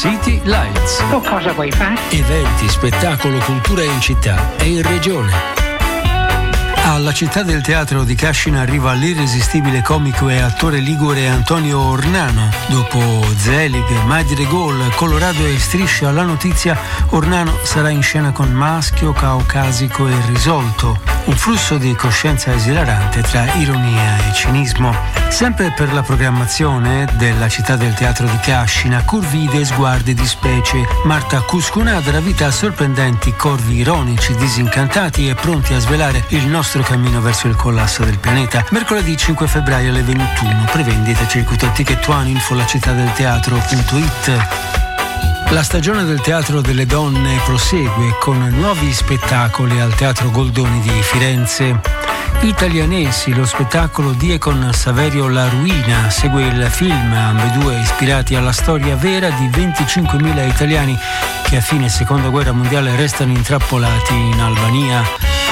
City Lights. O cosa vuoi fare? Eventi, spettacolo, cultura in città e in regione. Alla Città del Teatro di Cascina arriva l'irresistibile comico e attore ligure Antonio Ornano. Dopo Zelig, Madre Gol, Colorado e Striscia, la notizia, Ornano sarà in scena con Maschio, Caucasico e Risolto. Un flusso di coscienza esilarante tra ironia e cinismo. Sempre per la programmazione della Città del Teatro di Cascina, curvide e sguardi di specie. Marta Cuscunà darà vita a sorprendenti corvi ironici, disincantati e pronti a svelare il nostro cammino verso il collasso del pianeta. Mercoledì 5 febbraio alle 21, prevendita circuito Ticket One, info lacittadelteatro.it. La stagione del Teatro delle Donne prosegue con nuovi spettacoli al Teatro Goldoni di Firenze. Italianesi, lo spettacolo Die con Saverio La Ruina, segue il film, ambedue ispirati alla storia vera di 25.000 italiani che a fine Seconda Guerra Mondiale restano intrappolati in Albania.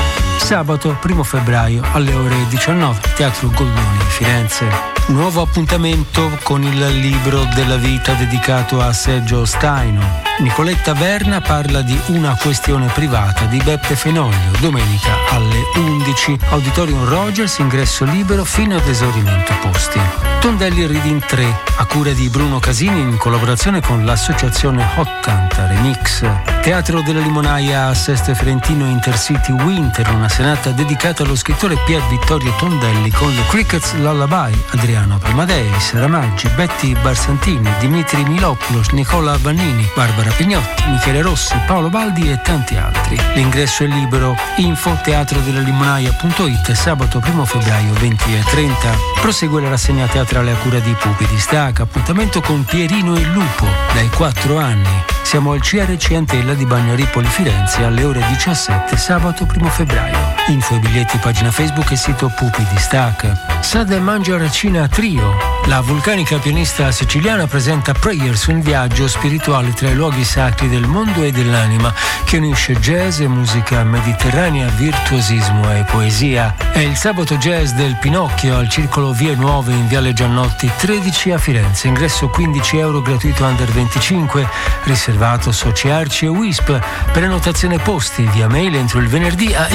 Sabato 1 febbraio alle ore 19, Teatro Goldoni, Firenze. Nuovo appuntamento con il libro della vita dedicato a Sergio Staino. Nicoletta Verna parla di Una questione privata di Beppe Fenoglio, domenica alle 11, Auditorium Rogers, ingresso libero fino ad esaurimento posti. Tondelli Reading 3, a cura di Bruno Casini in collaborazione con l'associazione Hot Canta Remix. Teatro della Limonaia a Sesto Fiorentino Intercity Winter, una serata dedicata allo scrittore Pier Vittorio Tondelli con le Crickets Lullaby, Adriano Primadei, Sara Maggi, Betty Barsantini, Dimitri Milopoulos, Nicola Vannini, Barbara Pignotti, Michele Rossi, Paolo Baldi e tanti altri. L'ingresso è libero. Info teatrodellalimonAia.it, sabato 1 febbraio 20:30. Prosegue la rassegna teatrale a cura di Pupi di Staca, appuntamento con Pierino il Lupo, dai 4 anni. Siamo al CRC Antella di Bagnaripoli Firenze alle ore 17, sabato 1 febbraio. Info e biglietti, pagina Facebook e sito Pupi di Staca. Sade Mangiaracina Trio. La vulcanica pianista siciliana presenta Prayers, un viaggio spirituale tra i luoghi sacri del mondo e dell'anima che unisce jazz e musica mediterranea, virtuosismo e poesia. È il sabato jazz del Pinocchio al Circolo Vie Nuove in Viale Giannotti 13 a Firenze. Ingresso €15, gratuito under 25, riservato soci Arci e Wisp. Prenotazione posti via mail entro il venerdì a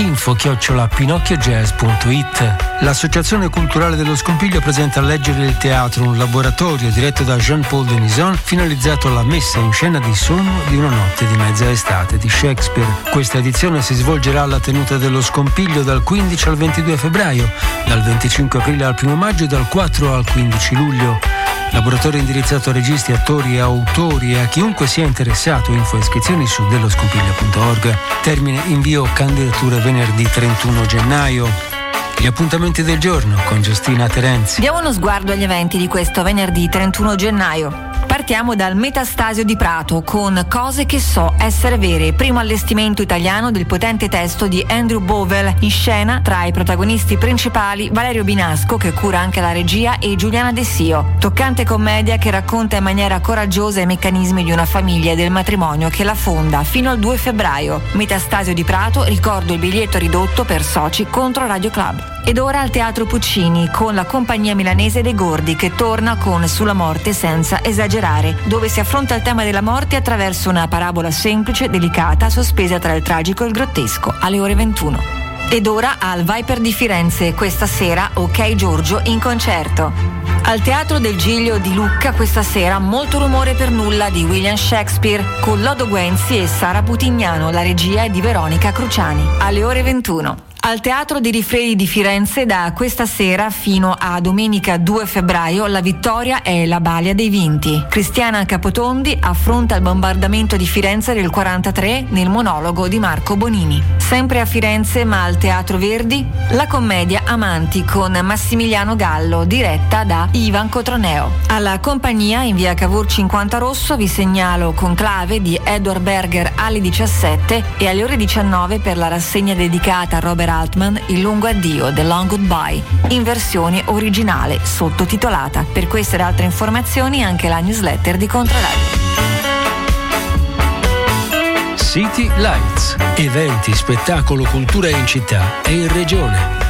info@pinocchiojazz.it. L'Associazione Culturale dello Scompiglio presenta Leggere il Teatro, un laboratorio diretto da Jean-Paul Denison finalizzato alla messa in scena di Sogno di una notte di mezza estate di Shakespeare. Questa edizione si svolgerà alla tenuta dello Scompiglio dal 15 al 22 febbraio, dal 25 aprile al 1 maggio e dal 4 al 15 luglio. Laboratorio indirizzato a registi, attori e autori e a chiunque sia interessato. Info e iscrizioni su delloscompiglio.org. Termine invio candidature venerdì 31 gennaio. Gli appuntamenti del giorno con Giustina Terenzi. Diamo uno sguardo agli eventi di questo venerdì 31 gennaio. Partiamo dal Metastasio di Prato con Cose che so essere vere, primo allestimento italiano del potente testo di Andrew Bovell. In scena, tra i protagonisti principali, Valerio Binasco, che cura anche la regia, e Giuliana Dessio. Toccante commedia che racconta in maniera coraggiosa i meccanismi di una famiglia e del matrimonio che la fonda fino al 2 febbraio. Metastasio di Prato, ricordo il biglietto ridotto per soci contro Radio Club. Ed ora al Teatro Puccini con la compagnia milanese dei Gordi che torna con Sulla morte senza esagerare, dove si affronta il tema della morte attraverso una parabola semplice, delicata, sospesa tra il tragico e il grottesco, alle ore 21. Ed ora al Viper di Firenze, questa sera Ok Giorgio in concerto. Al Teatro del Giglio di Lucca questa sera Molto rumore per nulla di William Shakespeare con Lodo Guenzi e Sara Putignano, la regia è di Veronica Cruciani, alle ore 21. Al Teatro di Rifredi di Firenze da questa sera fino a domenica 2 febbraio La vittoria è la balia dei vinti. Cristiana Capotondi affronta il bombardamento di Firenze del 43 nel monologo di Marco Bonini. Sempre a Firenze ma al Teatro Verdi la commedia Amanti con Massimiliano Gallo diretta da Ivan Cotroneo. Alla compagnia in via Cavour 50 Rosso vi segnalo Conclave di Edward Berger alle 17 e alle ore 19 per la rassegna dedicata a Robert Altman Il lungo addio, The Long Goodbye, in versione originale sottotitolata. Per queste ed altre informazioni anche la newsletter di Controradio. City Lights, eventi, spettacolo, cultura in città e in regione.